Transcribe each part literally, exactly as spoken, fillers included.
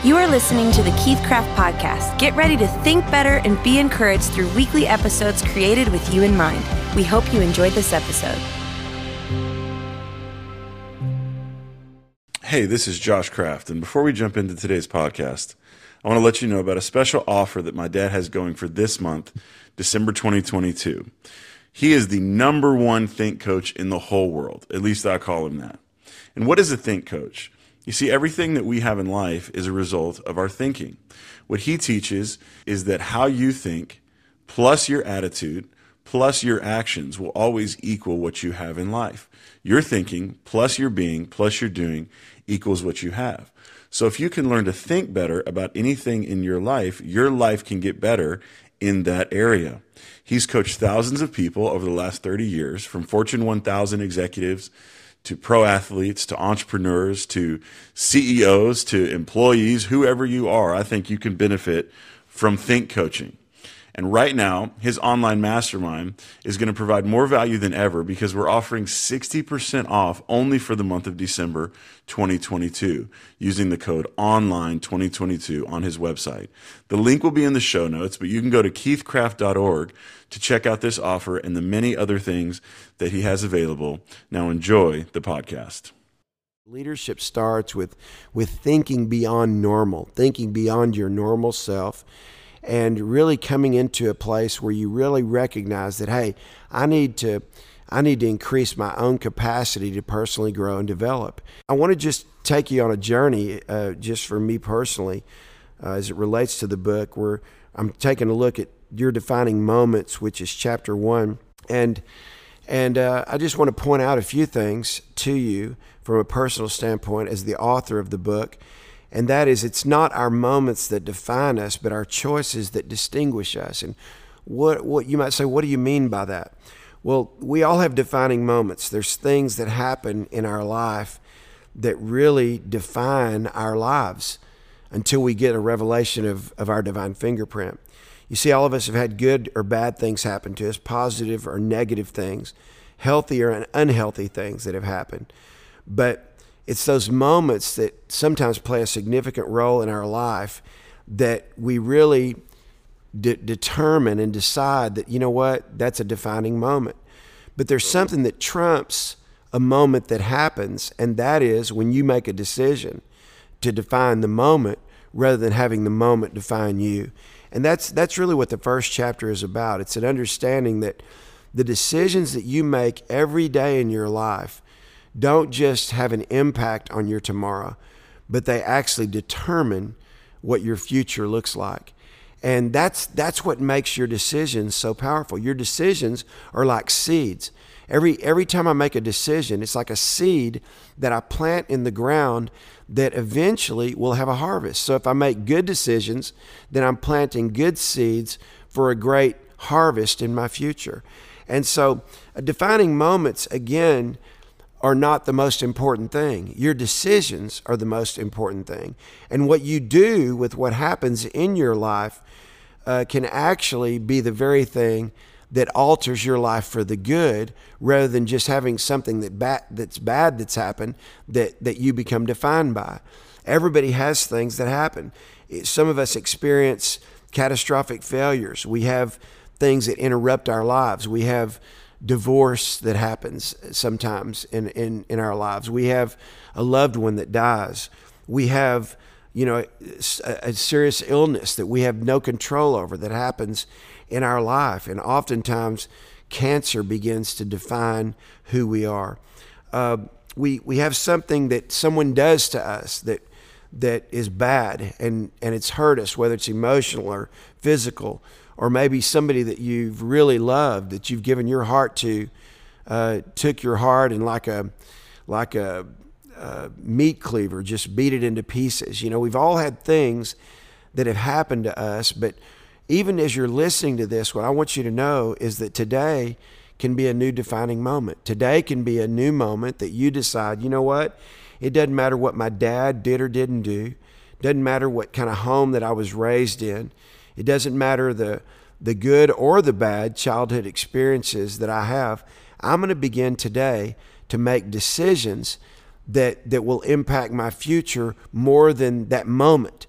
You are listening to the Keith Craft Podcast. Get ready to think better and be encouraged through weekly episodes created with you in mind. We hope you enjoyed this episode. Hey, this is Josh Craft, and before we jump into today's podcast, I want to let you know about a special offer that my dad has going for this month, December twenty twenty-two. He is the number one think coach in the whole world. At least I call him that. And what is a think coach? You see, everything that we have in life is a result of our thinking. What he teaches is that how you think plus your attitude plus your actions will always equal what you have in life. Your thinking plus your being plus your doing equals what you have. So if you can learn to think better about anything in your life, your life can get better in that area. He's coached thousands of people over the last thirty years, from Fortune one thousand executives to pro athletes, to entrepreneurs, to C E Os, to employees, whoever you are. I think you can benefit from think coaching. And right now, his online mastermind is going to provide more value than ever because we're offering sixty percent off only for the month of December twenty twenty-two using the code online twenty twenty-two on his website. The link will be in the show notes, but you can go to keith craft dot org to check out this offer and the many other things that he has available. Now enjoy the podcast. Leadership starts with, with thinking beyond normal, thinking beyond your normal self, and really coming into a place where you really recognize that, hey, I need to I need to increase my own capacity to personally grow and develop. I want to just take you on a journey, uh, just for me personally, uh, as it relates to the book, where I'm taking a look at your defining moments, which is chapter one. And and uh, I just want to point out a few things to you from a personal standpoint as the author of the book. And that is, it's not our moments that define us, but our choices that distinguish us. And what what you might say, what do you mean by that? Well, we all have defining moments. There's things that happen in our life that really define our lives until we get a revelation of, of our divine fingerprint. You see, all of us have had good or bad things happen to us, positive or negative things, healthy or unhealthy things that have happened. But it's those moments that sometimes play a significant role in our life that we really de- determine and decide that, you know what, that's a defining moment. But there's something that trumps a moment that happens, and that is when you make a decision to define the moment rather than having the moment define you. And that's that's really what the first chapter is about. It's an understanding that the decisions that you make every day in your life don't just have an impact on your tomorrow, but they actually determine what your future looks like. And that's that's what makes your decisions so powerful. Your decisions are like seeds. Every every time I make a decision, it's like a seed that I plant in the ground that eventually will have a harvest. So if I make good decisions, then I'm planting good seeds for a great harvest in my future. And so uh, defining moments, again, are not the most important thing. Your decisions are the most important thing. And what you do with what happens in your life uh, can actually be the very thing that alters your life for the good, rather than just having something that ba- that's bad that's happened that, that you become defined by. Everybody has things that happen. Some of us experience catastrophic failures. We have things that interrupt our lives. We have divorce that happens sometimes in, in, in our lives. We have a loved one that dies. We have, you know, a, a serious illness that we have no control over that happens in our life. And oftentimes cancer begins to define who we are. Uh, we we have something that someone does to us that that is bad and, and it's hurt us, whether it's emotional or physical, or maybe somebody that you've really loved, that you've given your heart to, uh, took your heart and like a like a, a meat cleaver, just beat it into pieces. You know, we've all had things that have happened to us, but even as you're listening to this, what I want you to know is that today can be a new defining moment. Today can be a new moment that you decide, you know what? It doesn't matter what my dad did or didn't do. It doesn't matter what kind of home that I was raised in. It doesn't matter the the good or the bad childhood experiences that I have. I'm going to begin today to make decisions that that will impact my future more than that moment.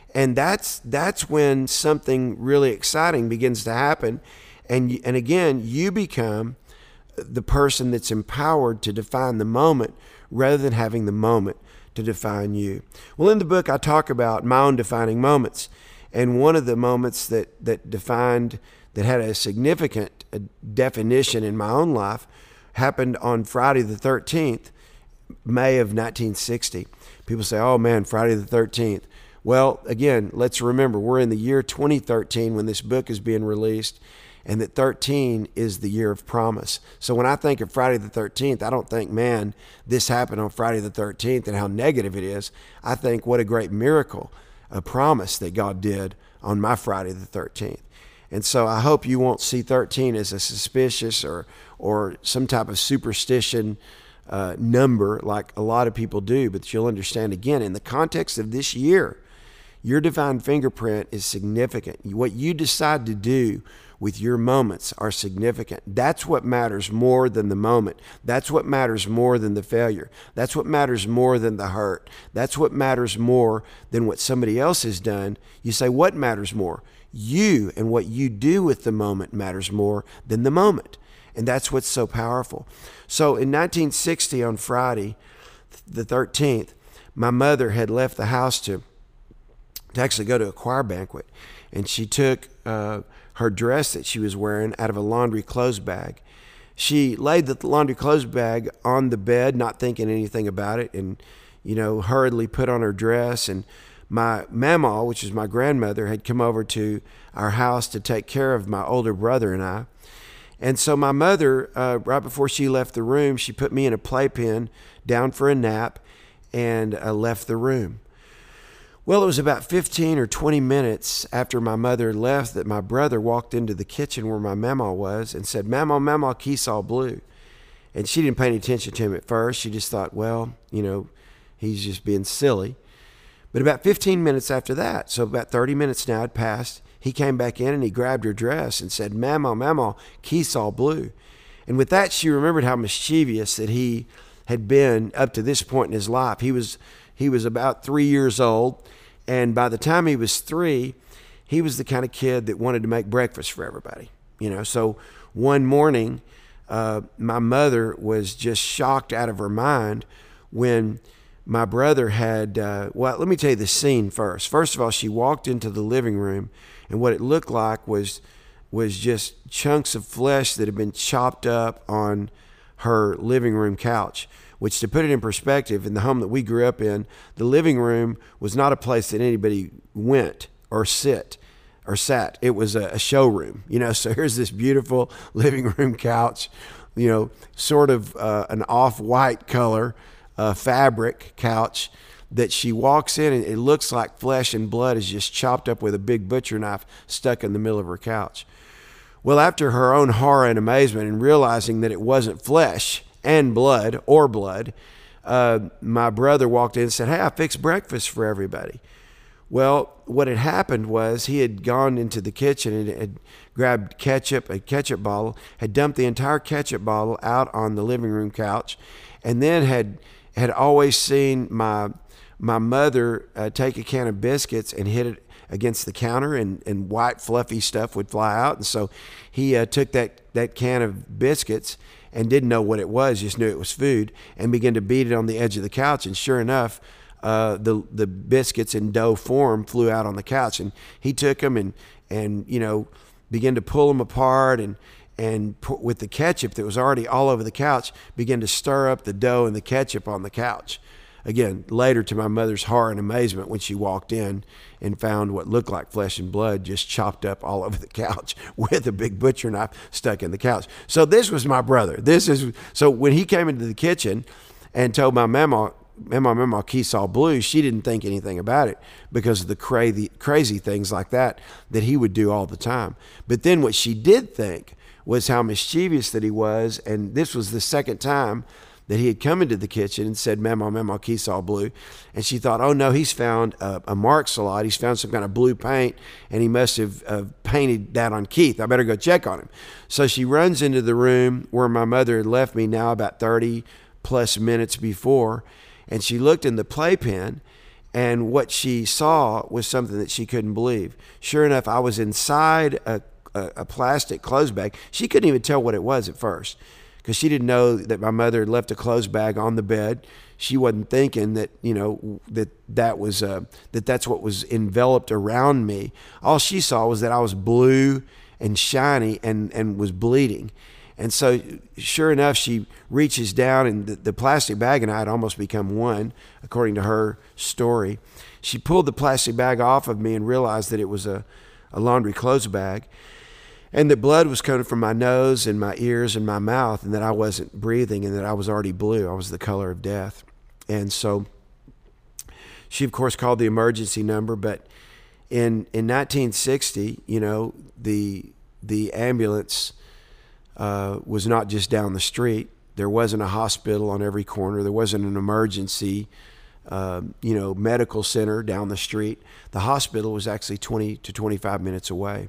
And that's that's when something really exciting begins to happen. And, and again, you become the person that's empowered to define the moment rather than having the moment to define you. Well, in the book, I talk about my own defining moments. And one of the moments that, that defined, that had a significant definition in my own life happened on Friday the thirteenth, May of nineteen sixty. People say, oh man, Friday the thirteenth. Well, again, let's remember, we're in the year twenty thirteen when this book is being released, and that thirteen is the year of promise. So when I think of Friday the thirteenth, I don't think, man, this happened on Friday the thirteenth and how negative it is. I think what a great miracle, a promise that God did on my Friday the thirteenth. And so I hope you won't see thirteen as a suspicious or or some type of superstition uh, number like a lot of people do, but you'll understand, again, in the context of this year, your divine fingerprint is significant. What you decide to do with your moments are significant. That's what matters more than the moment. That's what matters more than the failure. That's what matters more than the hurt. That's what matters more than what somebody else has done. You say, what matters more? You and what you do with the moment matters more than the moment. And that's what's so powerful. So in nineteen sixty on Friday, the thirteenth, my mother had left the house to, to actually go to a choir banquet. And she took uh, her dress that she was wearing out of a laundry clothes bag. She laid the laundry clothes bag on the bed, not thinking anything about it, and, you know, hurriedly put on her dress. And my mama, which is my grandmother, had come over to our house to take care of my older brother and I. And so my mother, uh, right before she left the room, she put me in a playpen down for a nap and uh, left the room. Well, it was about fifteen or twenty minutes after my mother left that my brother walked into the kitchen where my mama was and said, "Mama, Mama, keys all blue." And she didn't pay any attention to him at first. She just thought, well, you know, he's just being silly. But about fifteen minutes after that, so about thirty minutes now had passed, he came back in and he grabbed her dress and said, "Mama, Mama, keys all blue." And with that, she remembered how mischievous that he had been up to this point in his life. He was he was about three years old. And by the time he was three, he was the kind of kid that wanted to make breakfast for everybody. You know, so one morning, uh, my mother was just shocked out of her mind when my brother had, uh, well, let me tell you the scene first. First of all, she walked into the living room, and what it looked like was was just chunks of flesh that had been chopped up on her living room couch. Which, to put it in perspective, in the home that we grew up in, the living room was not a place that anybody went or sit or sat. It was a, a showroom, you know. So here's this beautiful living room couch, you know, sort of uh, an off-white color uh, fabric couch that she walks in, and it looks like flesh and blood is just chopped up with a big butcher knife stuck in the middle of her couch. Well, after her own horror and amazement and realizing that it wasn't flesh and blood or blood, uh, my brother walked in and said, "Hey, I fixed breakfast for everybody." Well, what had happened was he had gone into the kitchen and had grabbed ketchup, a ketchup bottle, had dumped the entire ketchup bottle out on the living room couch, and then had had always seen my my mother uh, take a can of biscuits and hit it against the counter, and, and white fluffy stuff would fly out. And so he uh, took that, that can of biscuits and didn't know what it was, just knew it was food, and began to beat it on the edge of the couch. And sure enough, uh, the the biscuits in dough form flew out on the couch. And he took them and, and you know, began to pull them apart, and and put, with the ketchup that was already all over the couch, began to stir up the dough and the ketchup on the couch. Again, later to my mother's horror and amazement when she walked in and found what looked like flesh and blood just chopped up all over the couch with a big butcher knife stuck in the couch. So this was my brother. This is so when he came into the kitchen and told my mama, Mama, Mama, keys all blue, she didn't think anything about it because of the crazy, crazy things like that that he would do all the time. But then what she did think was how mischievous that he was, and this was the second time that he had come into the kitchen and said, "Mama, Mama, keys all blue." And she thought, oh no, he's found a, a Mark's a lot. He's found some kind of blue paint, and he must have uh, painted that on Keith. I better go check on him. So she runs into the room where my mother had left me now about thirty plus minutes before, and she looked in the playpen, And what she saw was something that she couldn't believe. Sure enough, I was inside a, a, a plastic clothes bag. She couldn't even tell what it was at first because she didn't know that my mother had left a clothes bag on the bed. She wasn't thinking that, you know, that that was uh, that that's what was enveloped around me. All she saw was that I was blue and shiny and, and was bleeding. And so sure enough, she reaches down, and the, the plastic bag and I had almost become one, according to her story. She pulled the plastic bag off of me and realized that it was a, a laundry clothes bag, and that blood was coming from my nose and my ears and my mouth, and that I wasn't breathing, and that I was already blue. I was the color of death. And so she, of course, called the emergency number. But in in nineteen sixty, you know, the the ambulance Uh, was not just down the street. There wasn't a hospital on every corner. There wasn't an emergency, uh, you know, medical center down the street. The hospital was actually twenty to twenty-five minutes away.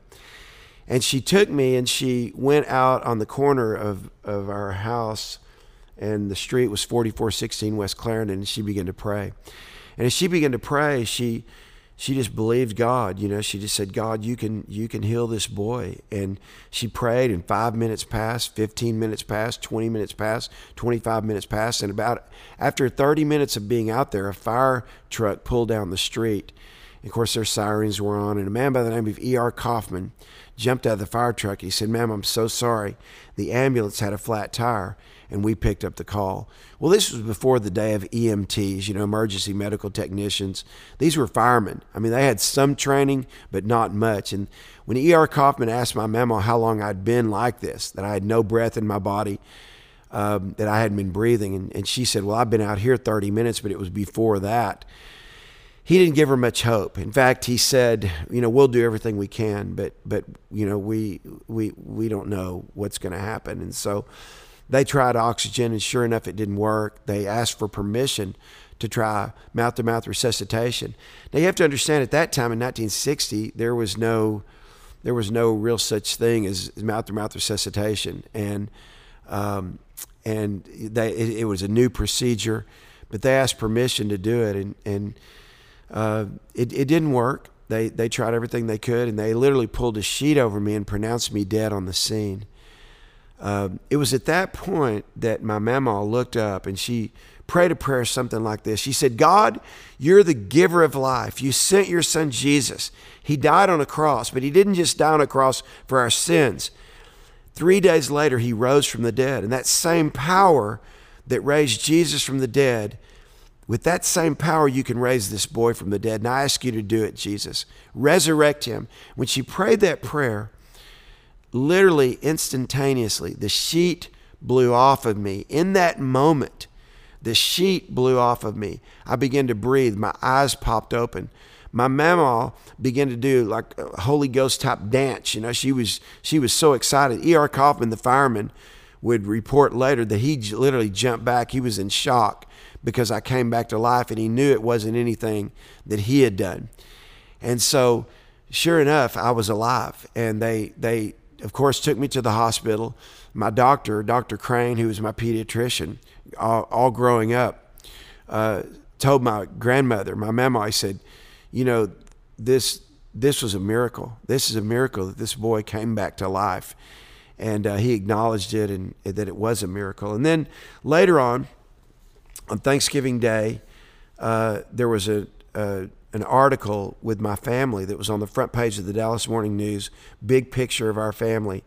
And she took me and she went out on the corner of, of our house, and the street was forty-four sixteen West Clarendon, and she began to pray. And as she began to pray, she She just believed God, you know. She just said, God, you can you can heal this boy. And she prayed, and five minutes passed, fifteen minutes passed, twenty minutes passed, twenty-five minutes passed. And about after thirty minutes of being out there, a fire truck pulled down the street. Of course, their sirens were on, and a man by the name of E R Kaufman jumped out of the fire truck. He said, ma'am, I'm so sorry. The ambulance had a flat tire, and we picked up the call. Well, this was before the day of E M Ts, you know, emergency medical technicians. These were firemen. I mean, they had some training, but not much. And when E R Kaufman asked my mama how long I'd been like this, that I had no breath in my body, um, that I hadn't been breathing, and, and she said, well, I've been out here thirty minutes, but it was before that. He didn't give her much hope. In fact, he said, you know, we'll do everything we can, but, but you know, we, we, we don't know what's going to happen. And so they tried oxygen, and sure enough, it didn't work. They asked for permission to try mouth-to-mouth resuscitation. Now, you have to understand, at that time in nineteen sixty, there was no, there was no real such thing as mouth-to-mouth resuscitation, and um, and they, it, it was a new procedure. But they asked permission to do it, and and uh, it it didn't work. They they tried everything they could, and they literally pulled a sheet over me and pronounced me dead on the scene. Uh, it was at that point that my mama looked up and she prayed a prayer something like this. She said, God, you're the giver of life. You sent your son Jesus. He died on a cross, but he didn't just die on a cross for our sins. Three days later, he rose from the dead. And that same power that raised Jesus from the dead, with that same power, you can raise this boy from the dead. And I ask you to do it, Jesus. Resurrect him. When she prayed that prayer, literally instantaneously, the sheet blew off of me. In that moment, the sheet blew off of me. I began to breathe. My eyes popped open. My mama began to do like a Holy Ghost type dance. You know, she was she was so excited. E R Kaufman, the fireman, would report later that he literally jumped back. He was in shock because I came back to life, and he knew it wasn't anything that he had done. And so, sure enough, I was alive, and they they. of course, took me to the hospital. My doctor, Doctor Crane, who was my pediatrician, all, all growing up, uh, told my grandmother, my mama, I said, you know, this this was a miracle. This is a miracle that this boy came back to life. And uh, he acknowledged it, and, and that it was a miracle. And then later on, on Thanksgiving Day, uh, there was a, a an article with my family that was on the front page of the Dallas Morning News, big picture of our family.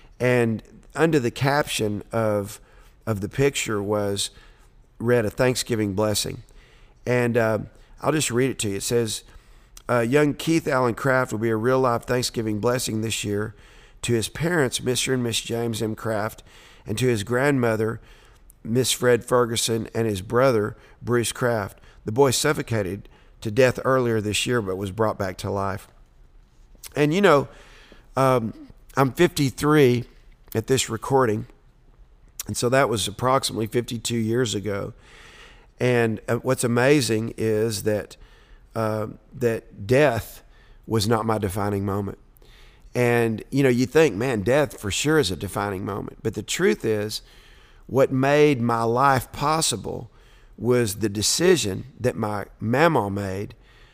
And under the caption of of the picture was, read a Thanksgiving blessing. And uh, I'll just read it to you. It says, uh, young Keith Allen Craft will be a real life Thanksgiving blessing this year to his parents, Mister and Miss James M. Craft, and to his grandmother, Miss Fred Ferguson, and his brother, Bruce Craft. The boy suffocated to death earlier this year, but was brought back to life. And you know, um, I'm fifty-three at this recording, and so that was approximately fifty-two years ago. And uh, what's amazing is that uh, that death was not my defining moment. And you know, you think, man, death for sure is a defining moment. But the truth is, what made my life possible was the decision that my mama made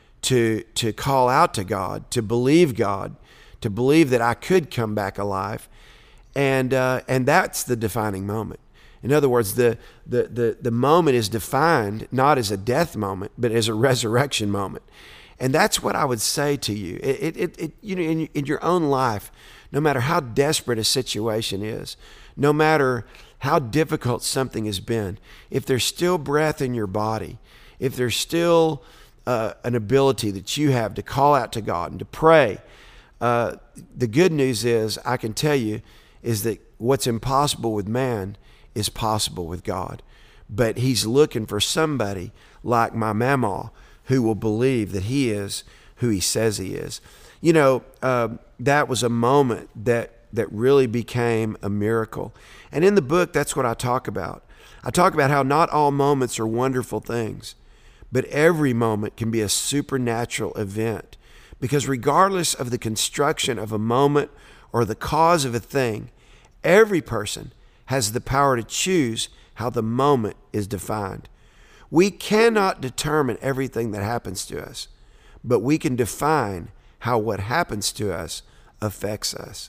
to to call out to God, to believe God, to believe that I could come back alive. And uh, and that's the defining moment. In other words, the, the, the, the moment is defined not as a death moment, but as a resurrection moment. And that's what I would say to you. It, it, it, you know, in, in your own life, no matter how desperate a situation is, no matter how difficult something has been, if there's still breath in your body, if there's still uh, an ability that you have to call out to God and to pray, uh, the good news is, I can tell you, is that what's impossible with man is possible with God. But he's looking for somebody like my mama who will believe that he is who he says he is. You know, uh, that was a moment that that really became a miracle. And in the book, that's what I talk about. I talk about how not all moments are wonderful things, but every moment can be a supernatural event. Because regardless of the construction of a moment or the cause of a thing, every person has the power to choose how the moment is defined. We cannot determine everything that happens to us, but we can define how what happens to us affects us.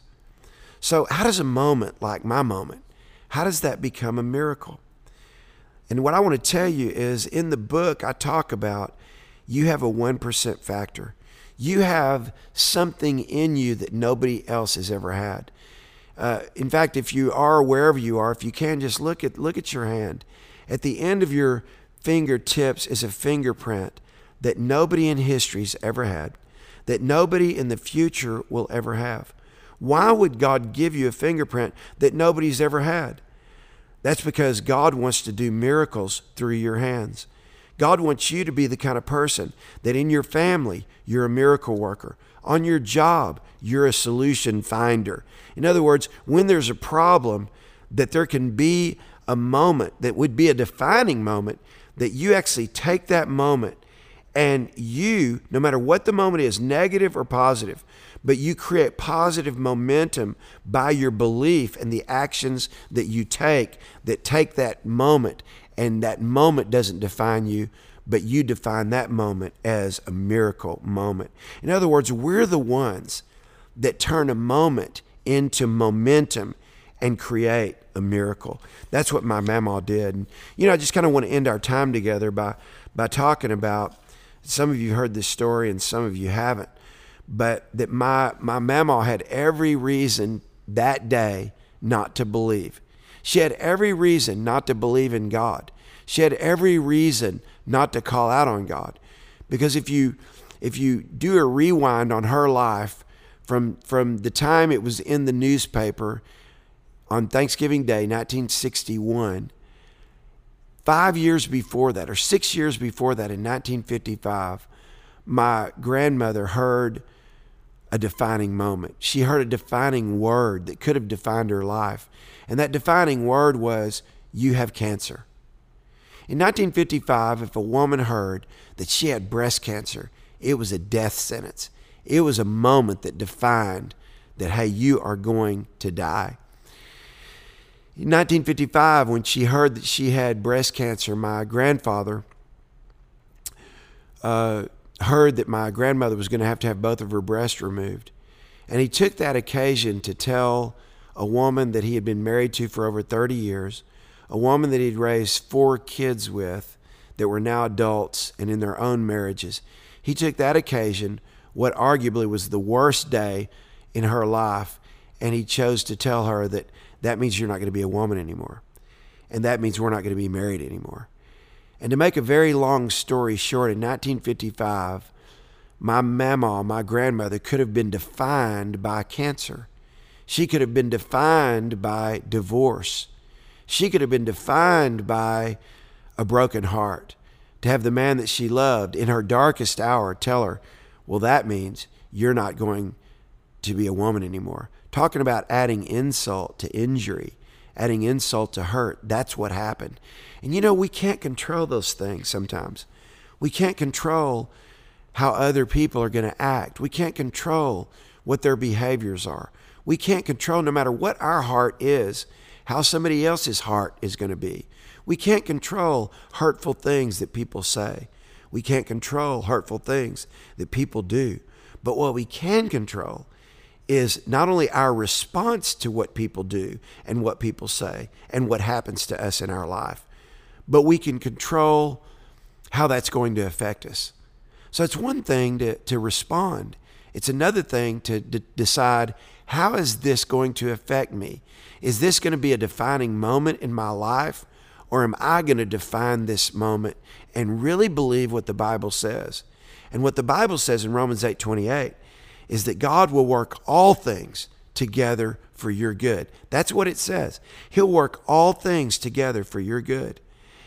So how does a moment like my moment, how does that become a miracle? And what I want to tell you is, in the book, I talk about you have a one percent factor. You have something in you that nobody else has ever had. Uh, in fact, if you are, wherever you are, if you can, just look at look at your hand. At the end of your fingertips is a fingerprint that nobody in history's ever had, that nobody in the future will ever have. Why would God give you a fingerprint that nobody's ever had? That's because God wants to do miracles through your hands. God wants you to be the kind of person that in your family, you're a miracle worker. On your job, you're a solution finder. In other words, when there's a problem, that there can be a moment that would be a defining moment, that you actually take that moment and you, no matter what the moment is, negative or positive, but you create positive momentum by your belief and the actions that you take that take that moment, and that moment doesn't define you, but you define that moment as a miracle moment. In other words, we're the ones that turn a moment into momentum and create a miracle. That's what my mama did. And, you know, I just kind of want to end our time together by, by talking about, some of you heard this story and some of you haven't, but that my, my mama had every reason that day not to believe. She had every reason not to believe in God. She had every reason not to call out on God. Because if you if you do a rewind on her life from, from the time it was in the newspaper on Thanksgiving Day, nineteen sixty-one, five years before that, or six years before that, in nineteen fifty-five, my grandmother heard a defining moment. She heard a defining word that could have defined her life. And that defining word was, you have cancer. In nineteen fifty-five, if a woman heard that she had breast cancer, it was a death sentence. It was a moment that defined that, hey, you are going to die. In nineteen fifty-five, when she heard that she had breast cancer, my grandfather uh, heard that my grandmother was going to have to have both of her breasts removed. And he took that occasion to tell a woman that he had been married to for over thirty years, a woman that he'd raised four kids with that were now adults and in their own marriages. He took that occasion, what arguably was the worst day in her life, and he chose to tell her that that means you're not going to be a woman anymore. And that means we're not going to be married anymore. And to make a very long story short, in nineteen fifty-five, my mama, my grandmother, could have been defined by cancer. She could have been defined by divorce. She could have been defined by a broken heart. To have the man that she loved in her darkest hour tell her, well, that means you're not going to be a woman anymore. Talking about adding insult to injury, adding insult to hurt. That's what happened. And you know, we can't control those things sometimes. We can't control how other people are going to act. We can't control what their behaviors are. We can't control, no matter what our heart is, how somebody else's heart is going to be. We can't control hurtful things that people say. We can't control hurtful things that people do. But what we can control is not only our response to what people do and what people say and what happens to us in our life, but we can control how that's going to affect us. So it's one thing to, to respond. It's another thing to d- decide, how is this going to affect me? Is this going to be a defining moment in my life? Or am I going to define this moment and really believe what the Bible says? And what the Bible says in Romans eight twenty-eight is that God will work all things together for your good. That's what it says. He'll work all things together for your good.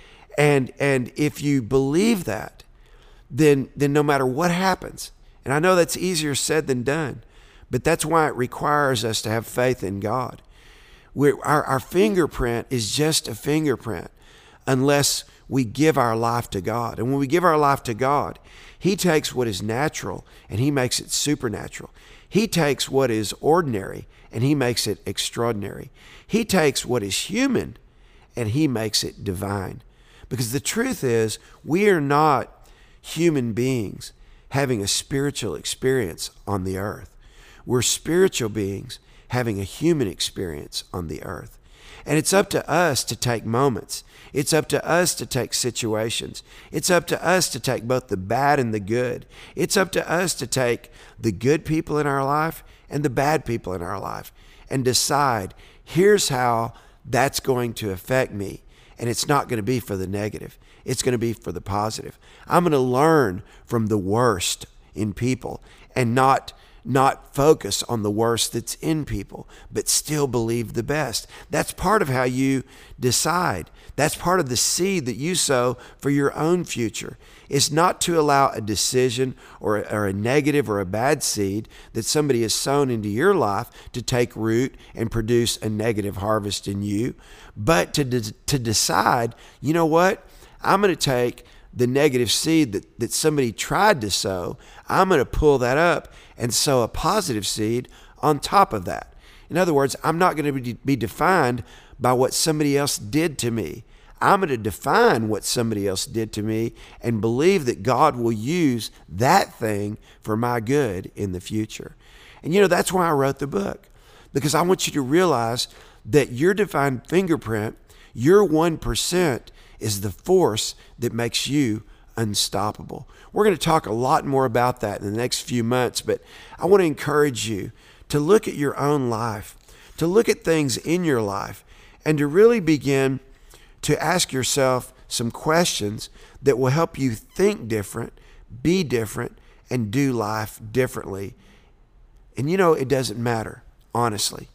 And and if you believe that, then then no matter what happens, and I know that's easier said than done, but that's why it requires us to have faith in God. We're, our, our fingerprint is just a fingerprint unless we give our life to God. And when we give our life to God, He takes what is natural and He makes it supernatural. He takes what is ordinary and He makes it extraordinary. He takes what is human and He makes it divine. Because the truth is, we are not human beings having a spiritual experience on the earth. We're spiritual beings having a human experience on the earth. And it's up to us to take moments. It's up to us to take situations. It's up to us to take both the bad and the good. It's up to us to take the good people in our life and the bad people in our life and decide, here's how that's going to affect me. And it's not going to be for the negative. It's going to be for the positive. I'm going to learn from the worst in people and not not focus on the worst that's in people, but still believe the best. That's part of how you decide. That's part of the seed that you sow for your own future. It's not to allow a decision or, or a negative or a bad seed that somebody has sown into your life to take root and produce a negative harvest in you, but to, de- to decide, you know what? I'm going to take the negative seed that, that somebody tried to sow, I'm going to pull that up and sow a positive seed on top of that. In other words, I'm not going to be, be defined by what somebody else did to me. I'm going to define what somebody else did to me and believe that God will use that thing for my good in the future. And you know, that's why I wrote the book, because I want you to realize that your divine fingerprint, your one percent, is the force that makes you unstoppable. We're going to talk a lot more about that in the next few months, but I want to encourage you to look at your own life, to look at things in your life, and to really begin to ask yourself some questions that will help you think different, be different, and do life differently. And you know, it doesn't matter, honestly,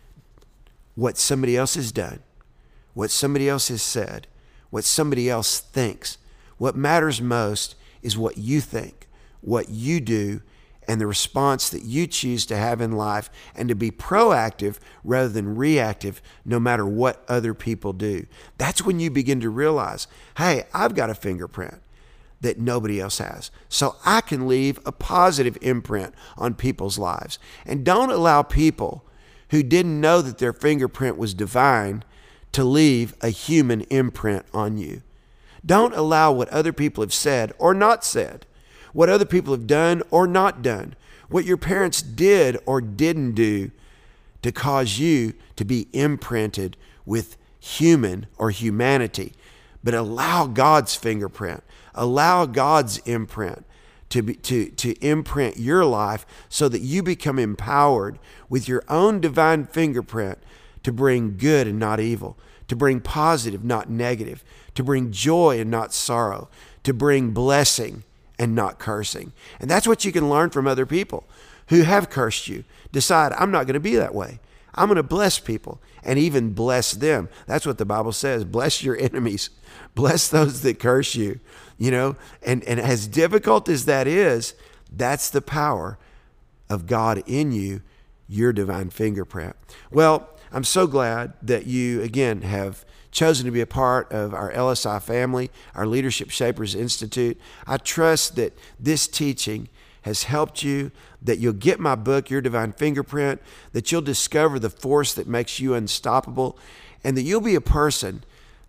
what somebody else has done, what somebody else has said, what somebody else thinks. What matters most is what you think, what you do, and the response that you choose to have in life, and to be proactive rather than reactive no matter what other people do. That's when you begin to realize, hey, I've got a fingerprint that nobody else has. So I can leave a positive imprint on people's lives. And don't allow people who didn't know that their fingerprint was divine to leave a human imprint on you. Don't allow what other people have said or not said, what other people have done or not done, what your parents did or didn't do to cause you to be imprinted with human or humanity. But allow God's fingerprint, allow God's imprint to be, to, to imprint your life so that you become empowered with your own divine fingerprint to bring good and not evil, to bring positive, not negative, to bring joy and not sorrow, to bring blessing and not cursing. And that's what you can learn from other people who have cursed you. Decide, I'm not going to be that way. I'm going to bless people and even bless them. That's what the Bible says. Bless your enemies. Bless those that curse you. You know, and, and as difficult as that is, that's the power of God in you, your divine fingerprint. Well, I'm so glad that you, again, have chosen to be a part of our L S I family, our Leadership Shapers Institute. I trust that this teaching has helped you, that you'll get my book, Your Divine Fingerprint, that you'll discover the force that makes you unstoppable, and that you'll be a person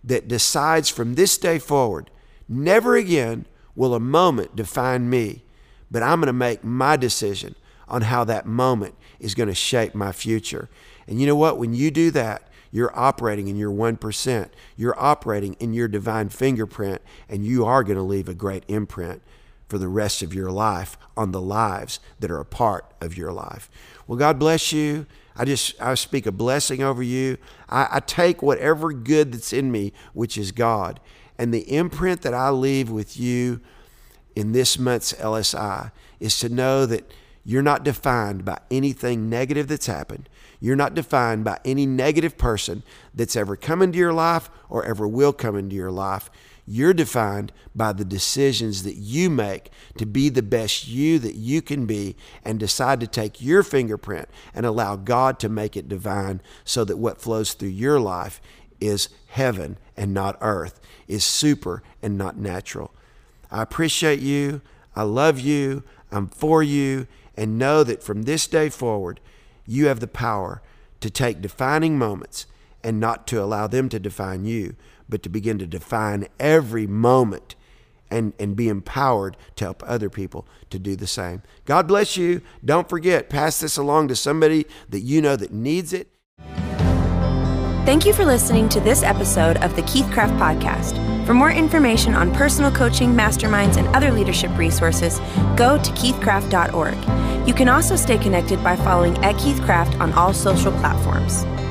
that decides from this day forward, never again will a moment define me, but I'm going to make my decision on how that moment is going to shape my future. And you know what? When you do that, you're operating in your one percent. You're operating in your divine fingerprint, and you are going to leave a great imprint for the rest of your life on the lives that are a part of your life. Well, God bless you. I just, I speak a blessing over you. I, I take whatever good that's in me, which is God, and the imprint that I leave with you in this month's L S I is to know that you're not defined by anything negative that's happened. You're not defined by any negative person that's ever come into your life or ever will come into your life. You're defined by the decisions that you make to be the best you that you can be, and decide to take your fingerprint and allow God to make it divine, so that what flows through your life is heaven and not earth, is super and not natural. I appreciate you. I love you. I'm for you. And know that from this day forward, you have the power to take defining moments and not to allow them to define you, but to begin to define every moment and, and be empowered to help other people to do the same. God bless you. Don't forget, pass this along to somebody that you know that needs it. Thank you for listening to this episode of the Keith Craft Podcast. For more information on personal coaching, masterminds, and other leadership resources, go to keith craft dot org. You can also stay connected by following at Keith Craft on all social platforms.